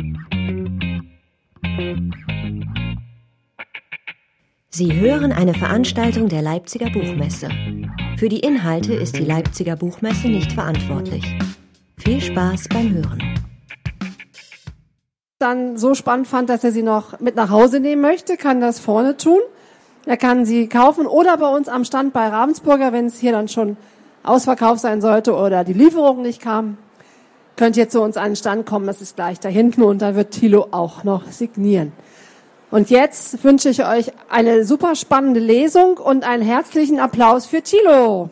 Sie hören eine Veranstaltung der Leipziger Buchmesse. Für die Inhalte ist die Leipziger Buchmesse nicht verantwortlich. Viel Spaß beim Hören. Dann so spannend fand, dass er sie noch mit nach Hause nehmen möchte, kann das vorne tun. Er kann sie kaufen oder bei uns am Stand bei Ravensburger, wenn es hier dann schon ausverkauft sein sollte oder die Lieferung nicht kam, könnt ihr zu uns an den Stand kommen, das ist gleich da hinten und da wird Thilo auch noch signieren. Und jetzt wünsche ich euch eine super spannende Lesung und einen herzlichen Applaus für Thilo.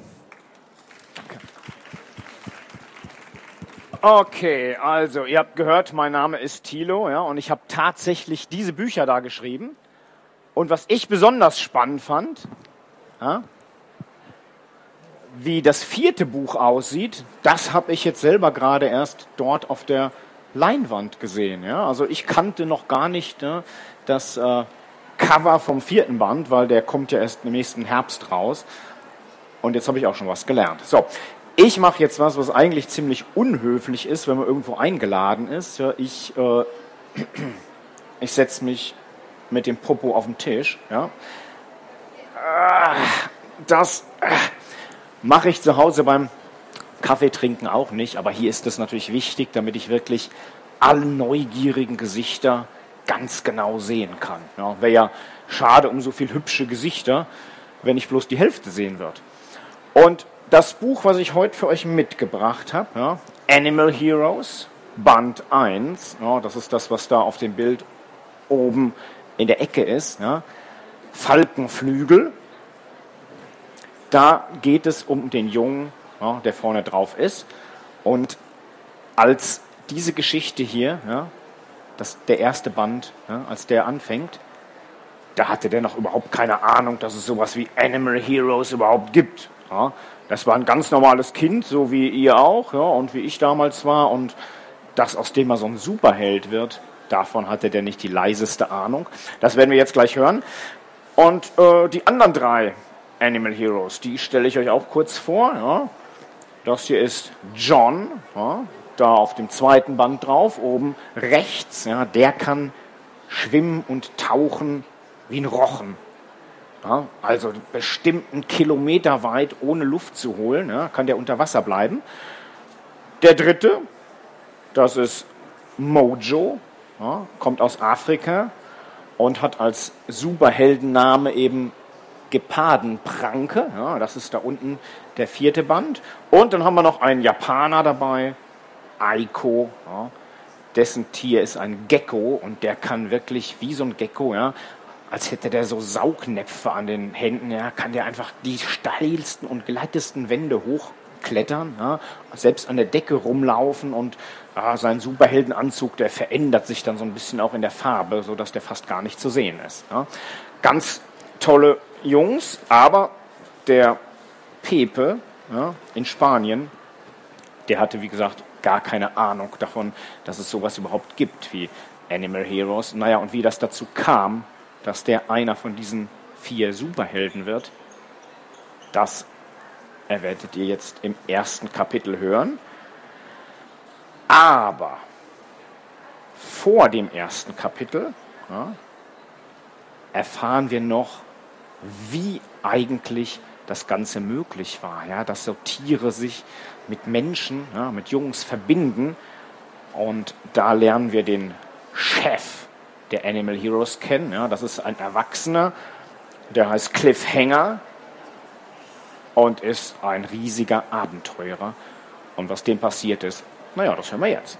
Okay, also ihr habt gehört, mein Name ist Thilo, ja, und ich habe tatsächlich diese Bücher da geschrieben. Und was ich besonders spannend fand, ja, wie das 4. Buch aussieht, das habe ich jetzt selber gerade erst dort auf der Leinwand gesehen. Ja. Also ich kannte noch gar nicht das Cover vom 4. Band, weil der kommt ja erst im nächsten Herbst raus. Und jetzt habe ich auch schon was gelernt. So, ich mache jetzt was eigentlich ziemlich unhöflich ist, wenn man irgendwo eingeladen ist. Ja, ich setze mich mit dem Popo auf den Tisch. Ja. Das mache ich zu Hause beim Kaffee trinken auch nicht. Aber hier ist es natürlich wichtig, damit ich wirklich alle neugierigen Gesichter ganz genau sehen kann. Ja, wäre ja schade um so viele hübsche Gesichter, wenn ich bloß die Hälfte sehen würde. Und das Buch, was ich heute für euch mitgebracht habe, ja, Animal Heroes, Band 1, ja, das ist das, was da auf dem Bild oben in der Ecke ist, ja, Falkenflügel, da geht es um den Jungen, ja, der vorne drauf ist. Und als diese Geschichte hier, ja, der erste Band, ja, als der anfängt, da hatte der noch überhaupt keine Ahnung, dass es sowas wie Animal Heroes überhaupt gibt. Ja. Das war ein ganz normales Kind, so wie ihr auch, ja, und wie ich damals war. Und dass aus dem mal so ein Superheld wird, davon hatte der nicht die leiseste Ahnung. Das werden wir jetzt gleich hören. Und die anderen 3 Animal Heroes, die stelle ich euch auch kurz vor. Ja. Das hier ist John, ja, da auf dem 2. Band drauf, oben rechts, ja, der kann schwimmen und tauchen wie ein Rochen. Ja, also bestimmt einen Kilometer weit ohne Luft zu holen, ja, kann der unter Wasser bleiben. Der 3., das ist Mojo, ja, kommt aus Afrika und hat als Superheldenname eben Gepardenpranke, ja, das ist da unten der 4. Band. Und dann haben wir noch einen Japaner dabei, Aiko, ja, dessen Tier ist ein Gecko und der kann wirklich wie so ein Gecko, ja, als hätte der so Saugnäpfe an den Händen, ja, kann der einfach die steilsten und glattesten Wände hochklettern, ja, selbst an der Decke rumlaufen und ja, sein Superheldenanzug, der verändert sich dann so ein bisschen auch in der Farbe, sodass der fast gar nicht zu sehen ist. Ja. Ganz tolle Jungs, aber der Pepe, ja, in Spanien, der hatte, wie gesagt, gar keine Ahnung davon, dass es sowas überhaupt gibt wie Animal Heroes. Naja, und wie das dazu kam, dass der einer von diesen 4 Superhelden wird, das werdet ihr jetzt im 1. Kapitel hören. Aber vor dem 1. Kapitel, ja, erfahren wir noch, wie eigentlich das Ganze möglich war, ja, dass so Tiere sich mit Menschen, ja, mit Jungs verbinden. Und da lernen wir den Chef der Animal Heroes kennen. Ja, das ist ein Erwachsener, der heißt Cliffhanger und ist ein riesiger Abenteurer. Und was dem passiert ist, naja, das hören wir jetzt.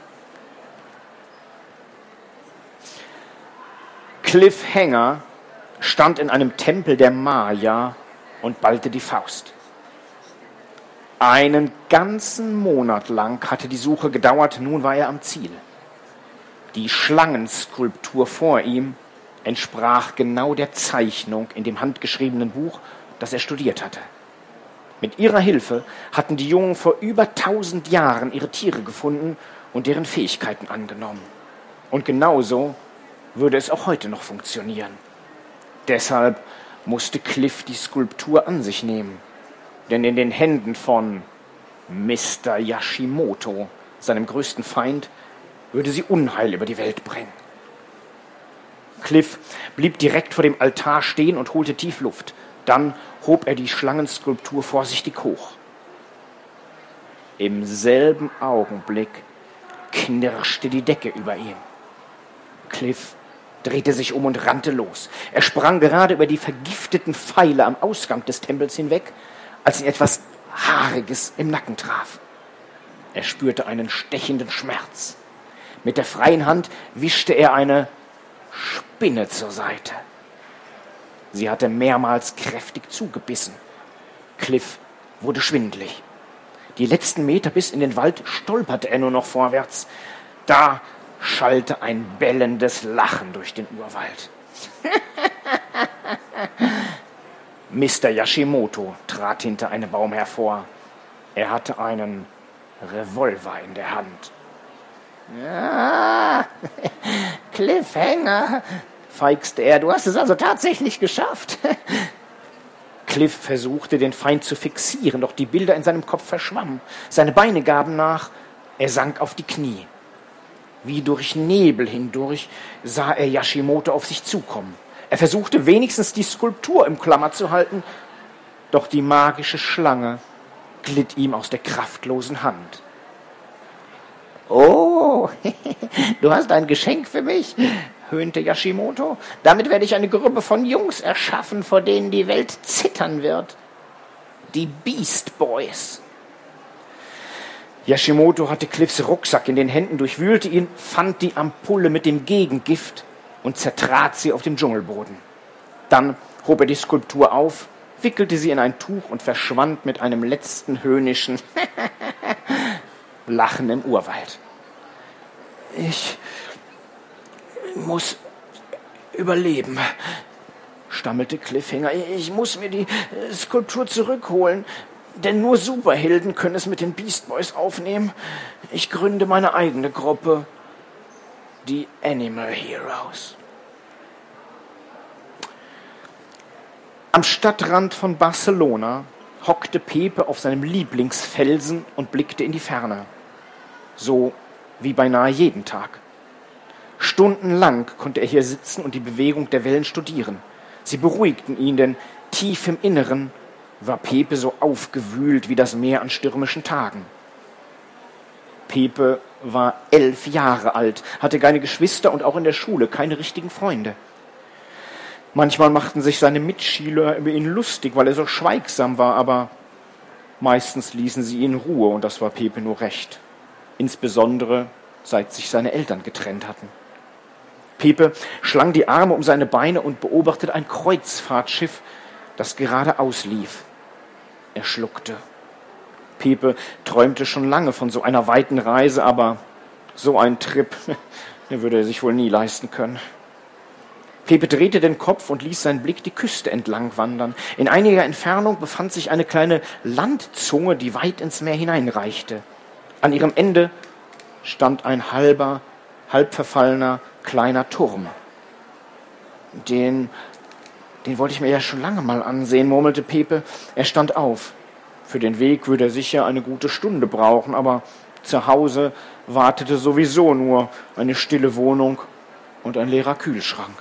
Cliffhanger stand in einem Tempel der Maya und ballte die Faust. Einen ganzen Monat lang hatte die Suche gedauert, nun war er am Ziel. Die Schlangenskulptur vor ihm entsprach genau der Zeichnung in dem handgeschriebenen Buch, das er studiert hatte. Mit ihrer Hilfe hatten die Jungen vor über 1000 Jahren ihre Tiere gefunden und deren Fähigkeiten angenommen. Und genauso würde es auch heute noch funktionieren. Deshalb musste Cliff die Skulptur an sich nehmen. Denn in den Händen von Mr. Yashimoto, seinem größten Feind, würde sie Unheil über die Welt bringen. Cliff blieb direkt vor dem Altar stehen und holte tief Luft. Dann hob er die Schlangenskulptur vorsichtig hoch. Im selben Augenblick knirschte die Decke über ihm. Cliff drehte sich um und rannte los. Er sprang gerade über die vergifteten Pfeile am Ausgang des Tempels hinweg, als ihn etwas Haariges im Nacken traf. Er spürte einen stechenden Schmerz. Mit der freien Hand wischte er eine Spinne zur Seite. Sie hatte mehrmals kräftig zugebissen. Cliff wurde schwindelig. Die letzten Meter bis in den Wald stolperte er nur noch vorwärts. Da schallte ein bellendes Lachen durch den Urwald. Mr. Yashimoto trat hinter einem Baum hervor. Er hatte einen Revolver in der Hand. Ah, Cliffhanger, feixte er. Du hast es also tatsächlich geschafft. Cliff versuchte, den Feind zu fixieren, doch die Bilder in seinem Kopf verschwammen. Seine Beine gaben nach. Er sank auf die Knie. Wie durch Nebel hindurch sah er Yashimoto auf sich zukommen. Er versuchte wenigstens die Skulptur im Klammer zu halten, doch die magische Schlange glitt ihm aus der kraftlosen Hand. Oh, du hast ein Geschenk für mich, höhnte Yashimoto. Damit werde ich eine Gruppe von Jungs erschaffen, vor denen die Welt zittern wird. Die Beast Boys. Yashimoto hatte Cliffs Rucksack in den Händen, durchwühlte ihn, fand die Ampulle mit dem Gegengift und zertrat sie auf dem Dschungelboden. Dann hob er die Skulptur auf, wickelte sie in ein Tuch und verschwand mit einem letzten höhnischen Lachen im Urwald. Ich muss überleben, stammelte Cliffhanger. Ich muss mir die Skulptur zurückholen, denn nur Superhelden können es mit den Beast Boys aufnehmen. Ich gründe meine eigene Gruppe, die Animal Heroes. Am Stadtrand von Barcelona hockte Pepe auf seinem Lieblingsfelsen und blickte in die Ferne. So wie beinahe jeden Tag. Stundenlang konnte er hier sitzen und die Bewegung der Wellen studieren. Sie beruhigten ihn, denn tief im Inneren war Pepe so aufgewühlt wie das Meer an stürmischen Tagen. Pepe war 11 Jahre alt, hatte keine Geschwister und auch in der Schule keine richtigen Freunde. Manchmal machten sich seine Mitschüler über ihn lustig, weil er so schweigsam war, aber meistens ließen sie ihn in Ruhe und das war Pepe nur recht. Insbesondere, seit sich seine Eltern getrennt hatten. Pepe schlang die Arme um seine Beine und beobachtete ein Kreuzfahrtschiff, das gerade auslief. Er schluckte. Pepe träumte schon lange von so einer weiten Reise, aber so einen Trip, den würde er sich wohl nie leisten können. Pepe drehte den Kopf und ließ seinen Blick die Küste entlang wandern. In einiger Entfernung befand sich eine kleine Landzunge, die weit ins Meer hineinreichte. An ihrem Ende stand ein halb verfallener kleiner Turm. Den wollte ich mir ja schon lange mal ansehen, murmelte Pepe. Er stand auf. Für den Weg würde er sicher eine gute Stunde brauchen, aber zu Hause wartete sowieso nur eine stille Wohnung und ein leerer Kühlschrank.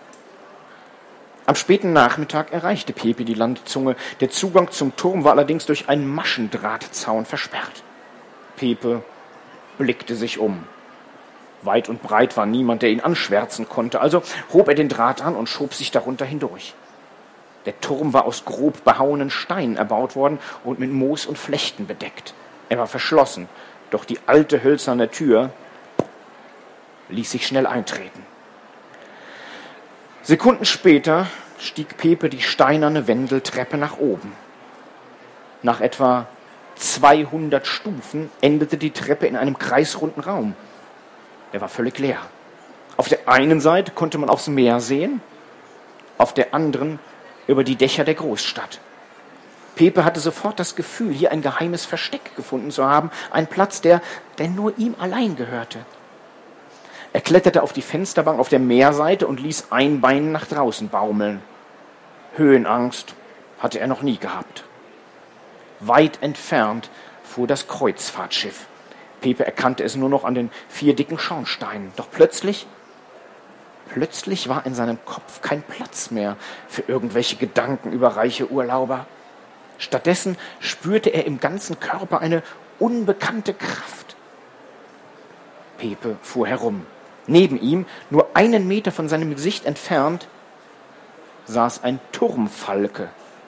Am späten Nachmittag erreichte Pepe die Landzunge. Der Zugang zum Turm war allerdings durch einen Maschendrahtzaun versperrt. Pepe blickte sich um. Weit und breit war niemand, der ihn anschwärzen konnte, also hob er den Draht an und schob sich darunter hindurch. Der Turm war aus grob behauenen Steinen erbaut worden und mit Moos und Flechten bedeckt. Er war verschlossen, doch die alte hölzerne Tür ließ sich schnell eintreten. Sekunden später stieg Pepe die steinerne Wendeltreppe nach oben. Nach etwa 200 Stufen endete die Treppe in einem kreisrunden Raum. Er war völlig leer. Auf der einen Seite konnte man aufs Meer sehen, auf der anderen über die Dächer der Großstadt. Pepe hatte sofort das Gefühl, hier ein geheimes Versteck gefunden zu haben, ein Platz, der nur ihm allein gehörte. Er kletterte auf die Fensterbank auf der Meerseite und ließ ein Bein nach draußen baumeln. Höhenangst hatte er noch nie gehabt. Weit entfernt fuhr das Kreuzfahrtschiff. Pepe erkannte es nur noch an den 4 dicken Schornsteinen. Doch plötzlich war in seinem Kopf kein Platz mehr für irgendwelche Gedanken über reiche Urlauber. Stattdessen spürte er im ganzen Körper eine unbekannte Kraft. Pepe fuhr herum. Neben ihm, nur 1 Meter von seinem Gesicht entfernt, saß ein Turmfalke.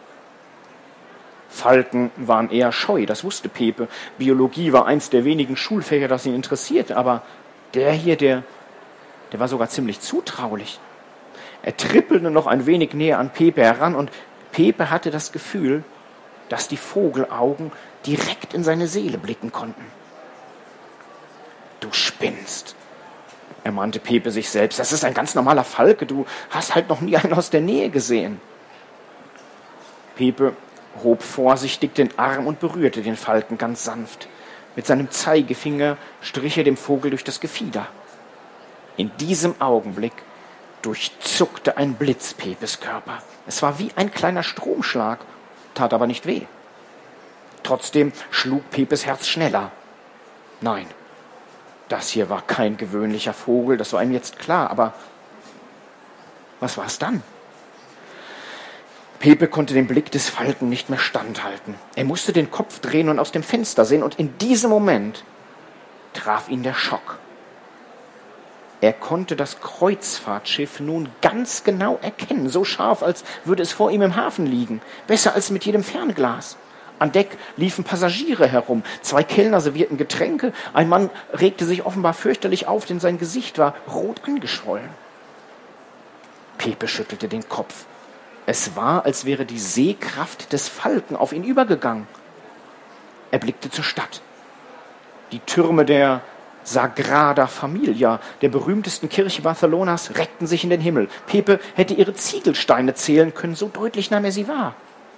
Falken waren eher scheu, das wusste Pepe. Biologie war eins der wenigen Schulfächer, das ihn interessierte, aber der hier, der war sogar ziemlich zutraulich. Er trippelte noch ein wenig näher an Pepe heran und Pepe hatte das Gefühl, dass die Vogelaugen direkt in seine Seele blicken konnten. Du spinnst, ermahnte Pepe sich selbst. Das ist ein ganz normaler Falke, du hast halt noch nie einen aus der Nähe gesehen. Pepe hob vorsichtig den Arm und berührte den Falken ganz sanft. Mit seinem Zeigefinger strich er dem Vogel durch das Gefieder. In diesem Augenblick durchzuckte ein Blitz Pepes Körper. Es war wie ein kleiner Stromschlag, tat aber nicht weh. Trotzdem schlug Pepes Herz schneller. Nein, das hier war kein gewöhnlicher Vogel, das war ihm jetzt klar, aber was war es dann? Pepe konnte dem Blick des Falken nicht mehr standhalten. Er musste den Kopf drehen und aus dem Fenster sehen, und in diesem Moment traf ihn der Schock. Er konnte das Kreuzfahrtschiff nun ganz genau erkennen, so scharf, als würde es vor ihm im Hafen liegen, besser als mit jedem Fernglas. An Deck liefen Passagiere herum, 2 Kellner servierten Getränke, ein Mann regte sich offenbar fürchterlich auf, denn sein Gesicht war rot angeschwollen. Pepe schüttelte den Kopf. Es war, als wäre die Sehkraft des Falken auf ihn übergegangen. Er blickte zur Stadt. Die Türme der Sagrada Familia, der berühmtesten Kirche Barcelonas, reckten sich in den Himmel. Pepe hätte ihre Ziegelsteine zählen können, so deutlich nahm er sie wahr.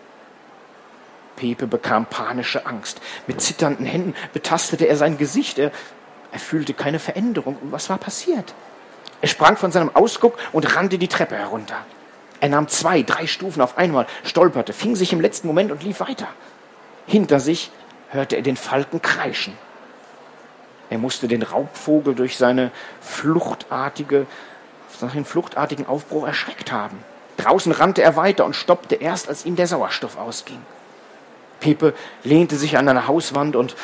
Pepe bekam panische Angst. Mit zitternden Händen betastete er sein Gesicht. Er fühlte keine Veränderung. Was war passiert? Er sprang von seinem Ausguck und rannte die Treppe herunter. Er nahm 2, 3 Stufen auf einmal, stolperte, fing sich im letzten Moment und lief weiter. Hinter sich hörte er den Falken kreischen. Er musste den Raubvogel durch seinen fluchtartigen Aufbruch erschreckt haben. Draußen rannte er weiter und stoppte erst, als ihm der Sauerstoff ausging. Pepe lehnte sich an eine Hauswand und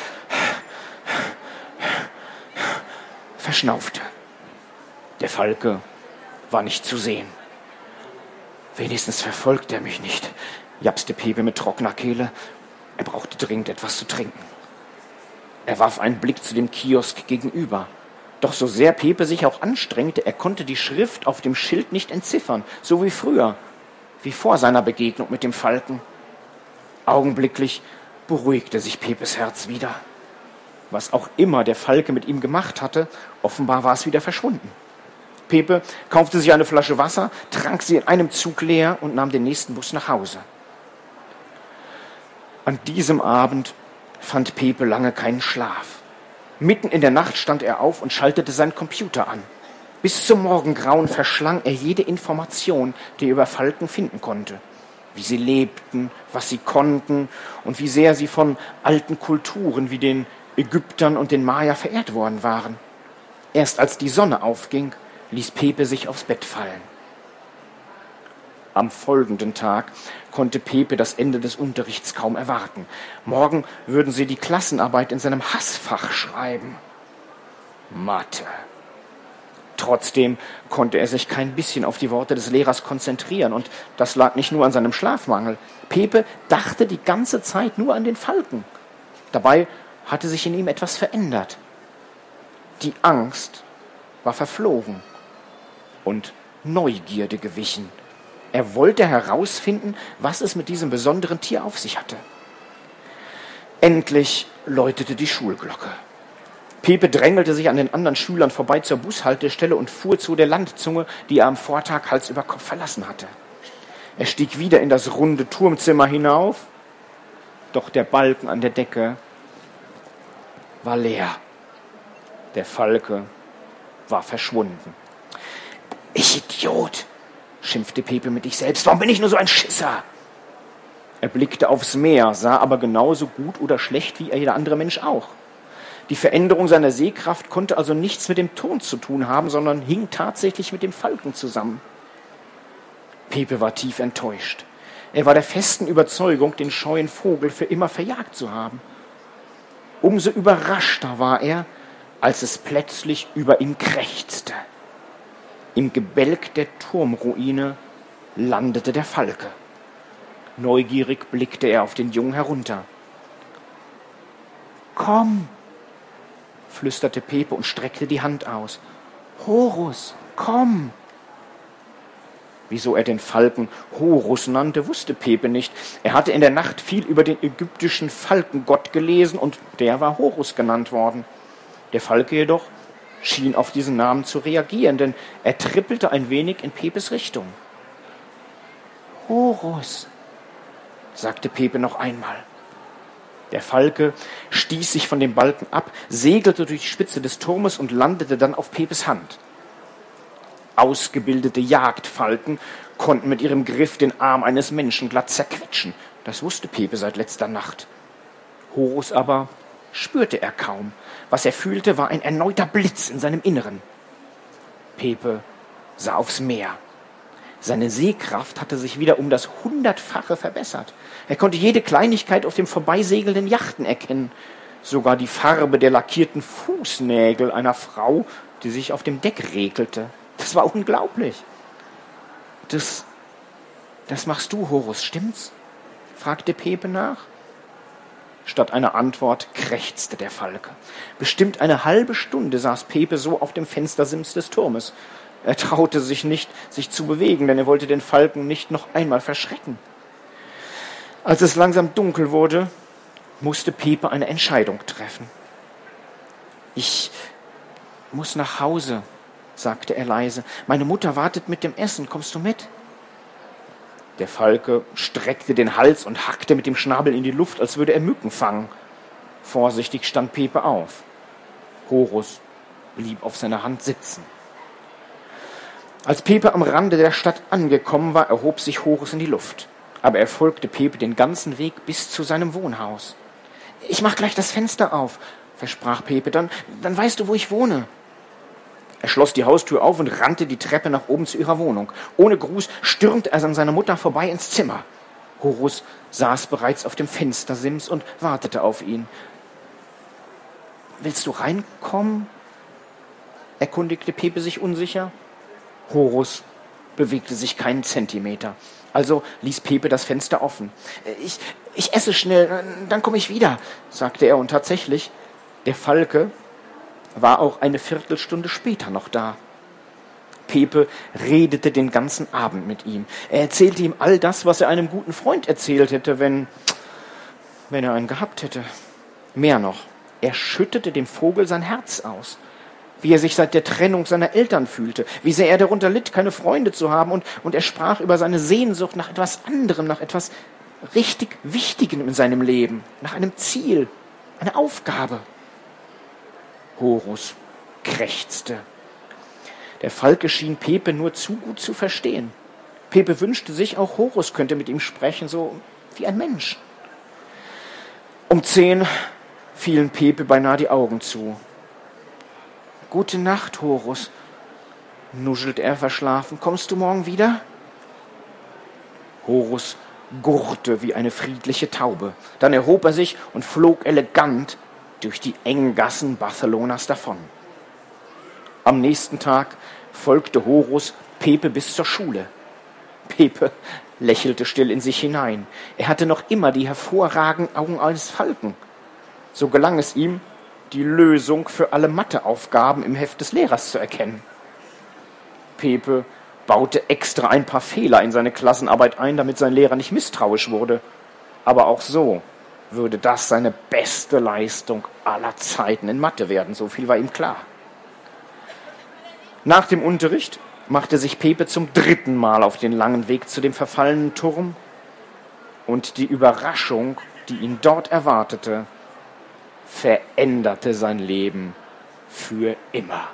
verschnaufte. Der Falke war nicht zu sehen. Wenigstens verfolgt er mich nicht, japste Pepe mit trockener Kehle. Er brauchte dringend etwas zu trinken. Er warf einen Blick zu dem Kiosk gegenüber. Doch so sehr Pepe sich auch anstrengte, er konnte die Schrift auf dem Schild nicht entziffern, so wie früher, wie vor seiner Begegnung mit dem Falken. Augenblicklich beruhigte sich Pepes Herz wieder. Was auch immer der Falke mit ihm gemacht hatte, offenbar war es wieder verschwunden. Pepe kaufte sich eine Flasche Wasser, trank sie in einem Zug leer und nahm den nächsten Bus nach Hause. An diesem Abend fand Pepe lange keinen Schlaf. Mitten in der Nacht stand er auf und schaltete seinen Computer an. Bis zum Morgengrauen verschlang er jede Information, die er über Falken finden konnte. Wie sie lebten, was sie konnten und wie sehr sie von alten Kulturen wie den Ägyptern und den Maya verehrt worden waren. Erst als die Sonne aufging, ließ Pepe sich aufs Bett fallen. Am folgenden Tag konnte Pepe das Ende des Unterrichts kaum erwarten. Morgen würden sie die Klassenarbeit in seinem Hassfach schreiben. Mathe. Trotzdem konnte er sich kein bisschen auf die Worte des Lehrers konzentrieren, und das lag nicht nur an seinem Schlafmangel. Pepe dachte die ganze Zeit nur an den Falken. Dabei hatte sich in ihm etwas verändert. Die Angst war verflogen und Neugierde gewichen. Er wollte herausfinden, was es mit diesem besonderen Tier auf sich hatte. Endlich läutete die Schulglocke. Pepe drängelte sich an den anderen Schülern vorbei zur Bushaltestelle und fuhr zu der Landzunge, die er am Vortag Hals über Kopf verlassen hatte. Er stieg wieder in das runde Turmzimmer hinauf, doch der Balken an der Decke war leer. Der Falke war verschwunden. Ich Idiot, schimpfte Pepe mit sich selbst. Warum bin ich nur so ein Schisser? Er blickte aufs Meer, sah aber genauso gut oder schlecht wie jeder andere Mensch auch. Die Veränderung seiner Sehkraft konnte also nichts mit dem Turm zu tun haben, sondern hing tatsächlich mit dem Falken zusammen. Pepe war tief enttäuscht. Er war der festen Überzeugung, den scheuen Vogel für immer verjagt zu haben. Umso überraschter war er, als es plötzlich über ihm krächzte. Im Gebälk der Turmruine landete der Falke. Neugierig blickte er auf den Jungen herunter. »Komm«, flüsterte Pepe und streckte die Hand aus. »Horus, komm!« Wieso er den Falken Horus nannte, wusste Pepe nicht. Er hatte in der Nacht viel über den ägyptischen Falkengott gelesen und der war Horus genannt worden. Der Falke jedoch schien auf diesen Namen zu reagieren, denn er trippelte ein wenig in Pepes Richtung. »Horus«, sagte Pepe noch einmal. Der Falke stieß sich von dem Balken ab, segelte durch die Spitze des Turmes und landete dann auf Pepes Hand. Ausgebildete Jagdfalken konnten mit ihrem Griff den Arm eines Menschen glatt zerquetschen. Das wusste Pepe seit letzter Nacht. Horus aber spürte er kaum. Was er fühlte, war ein erneuter Blitz in seinem Inneren. Pepe sah aufs Meer. Seine Sehkraft hatte sich wieder um das 100-fache verbessert. Er konnte jede Kleinigkeit auf dem vorbeisegelnden Yachten erkennen. Sogar die Farbe der lackierten Fußnägel einer Frau, die sich auf dem Deck regelte. Das war unglaublich. Das machst du, Horus, stimmt's?« fragte Pepe nach. Statt einer Antwort krächzte der Falke. Bestimmt eine halbe Stunde saß Pepe so auf dem Fenstersims des Turmes. Er traute sich nicht, sich zu bewegen, denn er wollte den Falken nicht noch einmal verschrecken. Als es langsam dunkel wurde, musste Pepe eine Entscheidung treffen. »Ich muss nach Hause«, sagte er leise. »Meine Mutter wartet mit dem Essen. Kommst du mit?« Der Falke streckte den Hals und hackte mit dem Schnabel in die Luft, als würde er Mücken fangen. Vorsichtig stand Pepe auf. Horus blieb auf seiner Hand sitzen. Als Pepe am Rande der Stadt angekommen war, erhob sich Horus in die Luft. Aber er folgte Pepe den ganzen Weg bis zu seinem Wohnhaus. »Ich mach gleich das Fenster auf«, versprach Pepe, dann weißt du, wo ich wohne.« Er schloss die Haustür auf und rannte die Treppe nach oben zu ihrer Wohnung. Ohne Gruß stürmte er an seiner Mutter vorbei ins Zimmer. Horus saß bereits auf dem Fenstersims und wartete auf ihn. »Willst du reinkommen?« erkundigte Pepe sich unsicher. Horus bewegte sich keinen Zentimeter. Also ließ Pepe das Fenster offen. Ich esse schnell, dann komme ich wieder«, sagte er, und tatsächlich, der Falke war auch eine Viertelstunde später noch da. Pepe redete den ganzen Abend mit ihm. Er erzählte ihm all das, was er einem guten Freund erzählt hätte, wenn er einen gehabt hätte. Mehr noch, er schüttete dem Vogel sein Herz aus, wie er sich seit der Trennung seiner Eltern fühlte, wie sehr er darunter litt, keine Freunde zu haben, und er sprach über seine Sehnsucht nach etwas anderem, nach etwas richtig Wichtigem in seinem Leben, nach einem Ziel, einer Aufgabe. Horus krächzte. Der Falke schien Pepe nur zu gut zu verstehen. Pepe wünschte sich, auch Horus könnte mit ihm sprechen, so wie ein Mensch. Um 10 fielen Pepe beinahe die Augen zu. »Gute Nacht, Horus«, nuschelte er verschlafen. »Kommst du morgen wieder?« Horus gurrte wie eine friedliche Taube. Dann erhob er sich und flog elegant durch die engen Gassen Barcelonas davon. Am nächsten Tag folgte Horus Pepe bis zur Schule. Pepe lächelte still in sich hinein. Er hatte noch immer die hervorragenden Augen eines Falken. So gelang es ihm, die Lösung für alle Matheaufgaben im Heft des Lehrers zu erkennen. Pepe baute extra ein paar Fehler in seine Klassenarbeit ein, damit sein Lehrer nicht misstrauisch wurde. Aber auch so würde das seine beste Leistung aller Zeiten in Mathe werden, so viel war ihm klar. Nach dem Unterricht machte sich Pepe zum 3. Mal auf den langen Weg zu dem verfallenen Turm, und die Überraschung, die ihn dort erwartete, veränderte sein Leben für immer.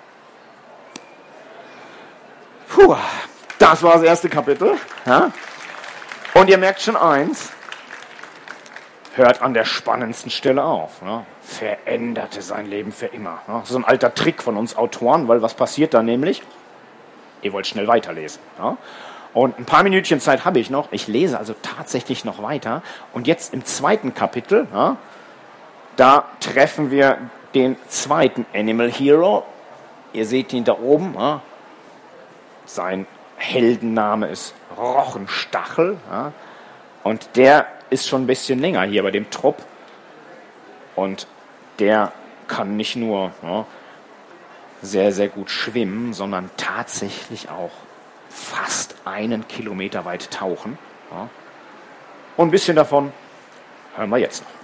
Puh, das war das erste Kapitel. Ja? Und ihr merkt schon eins: hört an der spannendsten Stelle auf. Ne? Veränderte sein Leben für immer. Ne? Das ist ein alter Trick von uns Autoren, weil was passiert da nämlich? Ihr wollt schnell weiterlesen. Ne? Und ein paar Minütchen Zeit habe ich noch. Ich lese also tatsächlich noch weiter. Und jetzt im zweiten Kapitel, ne, da treffen wir den zweiten Animal Hero. Ihr seht ihn da oben. Ne? Sein Heldenname ist Rochenstachel. Ne? Und der ist schon ein bisschen länger hier bei dem Trupp. Und der kann nicht nur sehr, sehr gut schwimmen, sondern tatsächlich auch fast 1 Kilometer weit tauchen. Ja. Und ein bisschen davon hören wir jetzt noch.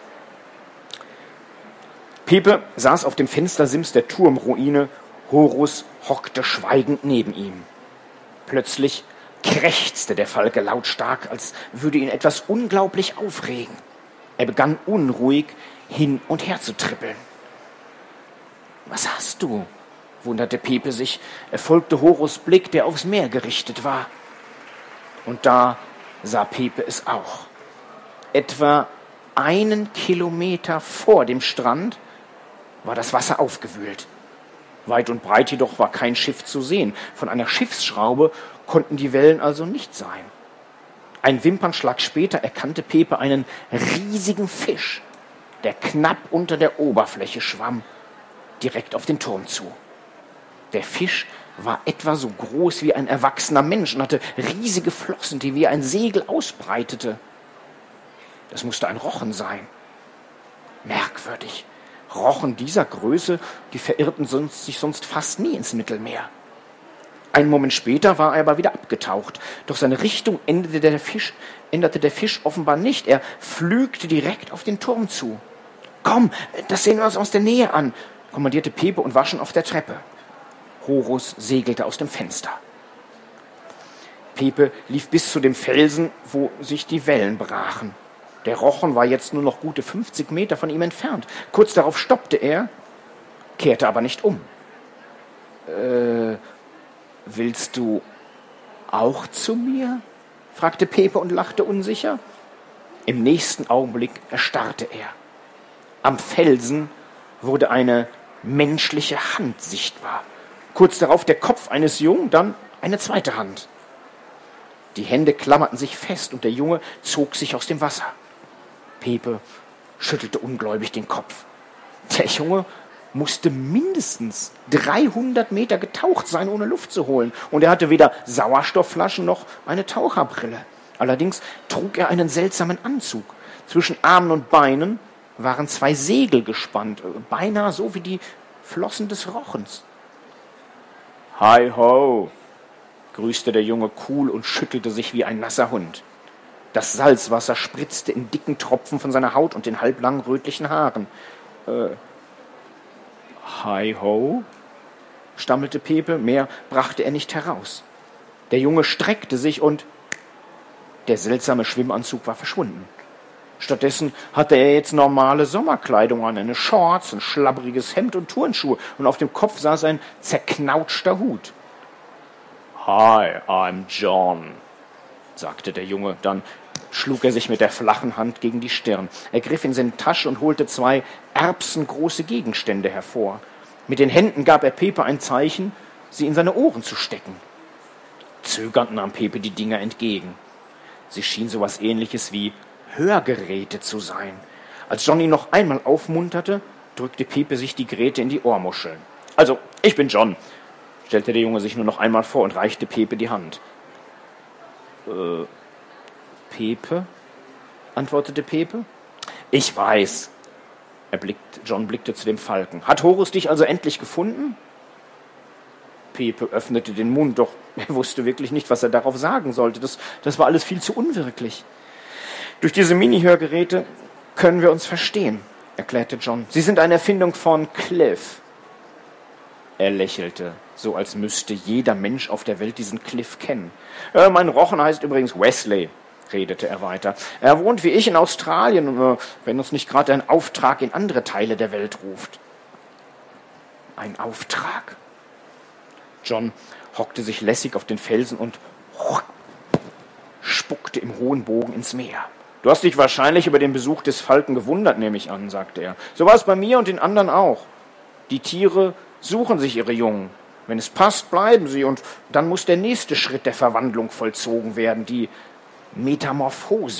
Pepe saß auf dem Fenstersims der Turmruine. Horus hockte schweigend neben ihm. Plötzlich krächzte der Falke lautstark, als würde ihn etwas unglaublich aufregen. Er begann unruhig hin und her zu trippeln. »Was hast du?« wunderte Pepe sich. Er folgte Horus' Blick, der aufs Meer gerichtet war. Und da sah Pepe es auch. Etwa 1 Kilometer vor dem Strand war das Wasser aufgewühlt. Weit und breit jedoch war kein Schiff zu sehen. Von einer Schiffsschraube konnten die Wellen also nicht sein. Ein Wimpernschlag später erkannte Pepe einen riesigen Fisch, der knapp unter der Oberfläche schwamm, direkt auf den Turm zu. Der Fisch war etwa so groß wie ein erwachsener Mensch und hatte riesige Flossen, die wie ein Segel ausbreitete. Das musste ein Rochen sein. Merkwürdig. Rochen dieser Größe, die verirrten sich sonst fast nie ins Mittelmeer. Einen Moment später war er aber wieder abgetaucht. Doch seine Richtung änderte der Fisch offenbar nicht. Er flügte direkt auf den Turm zu. »Komm, das sehen wir uns aus der Nähe an«, kommandierte Pepe und war schon auf der Treppe. Horus segelte aus dem Fenster. Pepe lief bis zu dem Felsen, wo sich die Wellen brachen. Der Rochen war jetzt nur noch gute 50 Meter von ihm entfernt. Kurz darauf stoppte er, kehrte aber nicht um. »Willst du auch zu mir?« fragte Pepe und lachte unsicher. Im nächsten Augenblick erstarrte er. Am Felsen wurde eine menschliche Hand sichtbar. Kurz darauf der Kopf eines Jungen, dann eine zweite Hand. Die Hände klammerten sich fest und der Junge zog sich aus dem Wasser. Pepe schüttelte ungläubig den Kopf. Der Junge musste mindestens 300 Meter getaucht sein, ohne Luft zu holen. Und er hatte weder Sauerstoffflaschen noch eine Taucherbrille. Allerdings trug er einen seltsamen Anzug. Zwischen Armen und Beinen waren 2 Segel gespannt, beinahe so wie die Flossen des Rochens. »Hi ho«, grüßte der Junge cool und schüttelte sich wie ein nasser Hund. Das Salzwasser spritzte in dicken Tropfen von seiner Haut und den halblangen rötlichen Haaren. »Hi ho«, stammelte Pepe, mehr brachte er nicht heraus. Der Junge streckte sich und der seltsame Schwimmanzug war verschwunden. Stattdessen hatte er jetzt normale Sommerkleidung an, eine Shorts, ein schlabberiges Hemd und Turnschuhe und auf dem Kopf saß ein zerknautschter Hut. »Hi, I'm John«, sagte der Junge, dann schlug er sich mit der flachen Hand gegen die Stirn. Er griff in seine Tasche und holte 2 erbsengroße Gegenstände hervor. Mit den Händen gab er Pepe ein Zeichen, sie in seine Ohren zu stecken. Zögernd nahm Pepe die Dinger entgegen. Sie schien so was Ähnliches wie Hörgeräte zu sein. Als John ihn noch einmal aufmunterte, drückte Pepe sich die Geräte in die Ohrmuscheln. »Also, ich bin John«, stellte der Junge sich nur noch einmal vor und reichte Pepe die Hand. Pepe?« antwortete Pepe. »Ich weiß.« John blickte zu dem Falken. »Hat Horus dich also endlich gefunden?« Pepe öffnete den Mund, doch er wusste wirklich nicht, was er darauf sagen sollte. Das war alles viel zu unwirklich. »Durch diese Mini-Hörgeräte können wir uns verstehen«, erklärte John. »Sie sind eine Erfindung von Cliff.« Er lächelte, so als müsste jeder Mensch auf der Welt diesen Cliff kennen. »Mein Rochen heißt übrigens Wesley«, redete er weiter. »Er wohnt wie ich in Australien, wenn uns nicht gerade ein Auftrag in andere Teile der Welt ruft.« »Ein Auftrag?« John hockte sich lässig auf den Felsen und spuckte im hohen Bogen ins Meer. Du hast dich wahrscheinlich über den Besuch des Falken gewundert, nehme ich an, sagte er. So war es bei mir und den anderen auch. Die Tiere suchen sich ihre Jungen. Wenn es passt, bleiben sie und dann muss der nächste Schritt der Verwandlung vollzogen werden, die Metamorphose.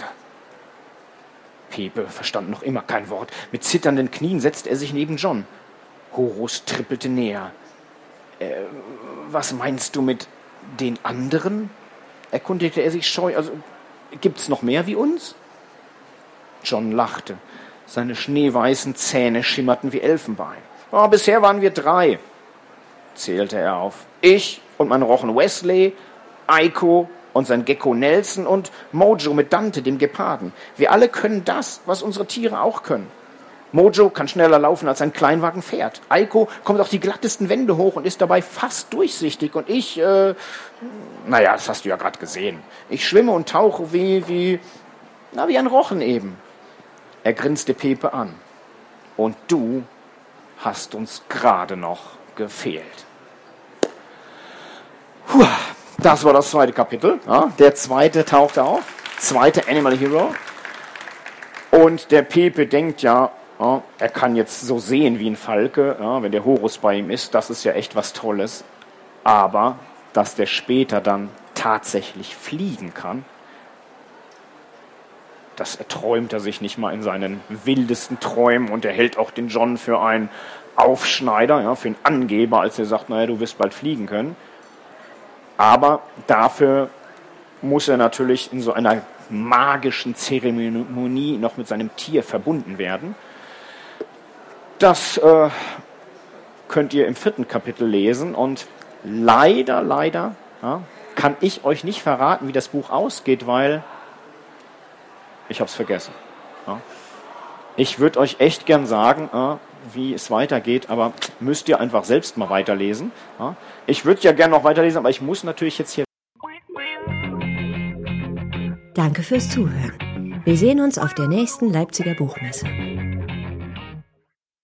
Pepe verstand noch immer kein Wort. Mit zitternden Knien setzte er sich neben John. Horus trippelte näher. Was meinst du mit den anderen? Erkundigte er sich scheu. Also, gibt's noch mehr wie uns? John lachte. Seine schneeweißen Zähne schimmerten wie Elfenbein. Oh, bisher waren wir 3, zählte er auf. Ich und mein Rochen Wesley, Aiko und sein Gecko Nelson und Mojo mit Dante, dem Geparden. Wir alle können das, was unsere Tiere auch können. Mojo kann schneller laufen als ein Kleinwagenpferd. Aiko kommt auf die glattesten Wände hoch und ist dabei fast durchsichtig. Und ich, das hast du ja gerade gesehen. Ich schwimme und tauche wie ein Rochen eben. Er grinste Pepe an. Und du hast uns gerade noch gefehlt. Das war das 2. Kapitel. Ja, der 2. tauchte auf. 2. Animal Hero. Und der Pepe denkt ja, er kann jetzt so sehen wie ein Falke, wenn der Horus bei ihm ist. Das ist ja echt was Tolles. Aber, dass der später dann tatsächlich fliegen kann, das erträumt er sich nicht mal in seinen wildesten Träumen. Und er hält auch den John für einen Aufschneider, für einen Angeber, als er sagt, naja, du wirst bald fliegen können. Aber dafür muss er natürlich in so einer magischen Zeremonie noch mit seinem Tier verbunden werden. Das könnt ihr im 4. Kapitel lesen. Und leider kann ich euch nicht verraten, wie das Buch ausgeht, weil ich habe es vergessen. Ja. Ich würde euch echt gern sagen, wie es weitergeht, aber müsst ihr einfach selbst mal weiterlesen. Ja. Ich würde ja gern noch weiterlesen, aber ich muss natürlich jetzt hier... Danke fürs Zuhören. Wir sehen uns auf der nächsten Leipziger Buchmesse.